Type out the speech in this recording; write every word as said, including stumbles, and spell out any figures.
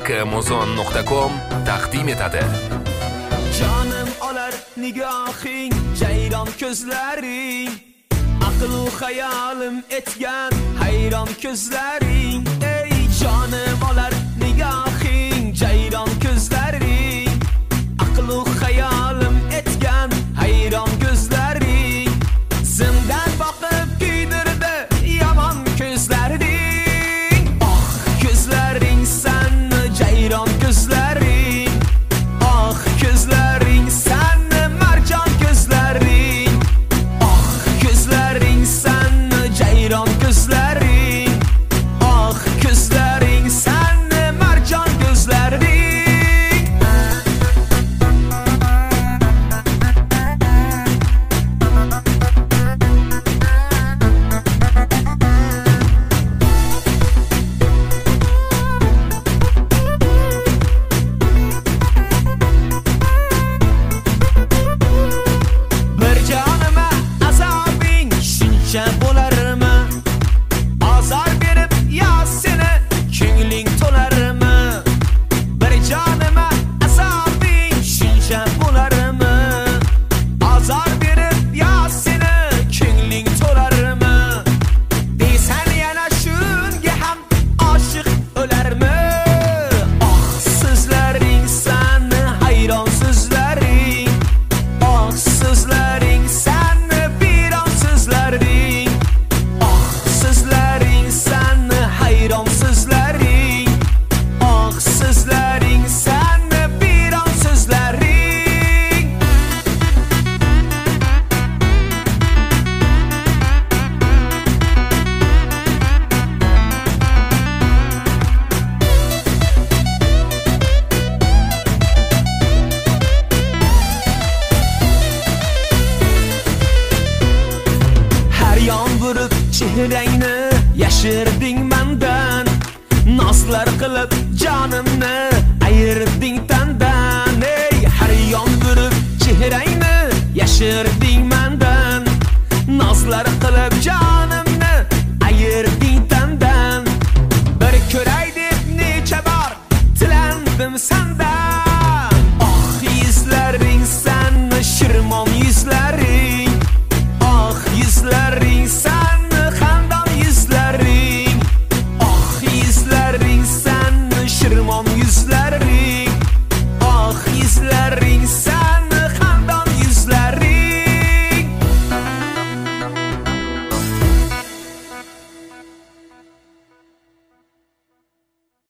Amazon nuqta com taqdim etadi. Canım olar nigohing, jayron ko'zlaring, aql u hayolim etgan hayron ko'zlaring. Ey jonim olar nigohing, jayron ko'zlaring, aql u hayolim etgan hayron ko'zlaring. Zimdan boqib kuydirdi yomon ko'zlaring. Oh ko'zlaring sanni jayron ko'zlaring. Oh ko'zlaring sanni marjon ko'zlaring. Oh ko'zlaring sanni jayron ko'zlaring. Oh ko'zlaring sanni marjon ko'zlaring. Bir jonima azobing shuncha bo'larmi? Azor berib yo seni ko'ngling to'larmi? Bir jonima azobing shuncha bo'larmi? Azor berib yo seni ko'ngling to'larmi? Deysan yana shunga ham oshiq o'larmi? Oh so'zlaring sanni hayron so'zlaring. Oh so'zlaring sanni biron so'zlaring. Oh so'zlaring sanni hayron so'zlaring. Oh so'zlaring sanni biron so'zlaring. Har yon burib chehrangni yashirding mendan. Noslar qilib jonimni ayirding tandan. Ey har yon burib chehrangni yashirding mendan. Noslar qilib jon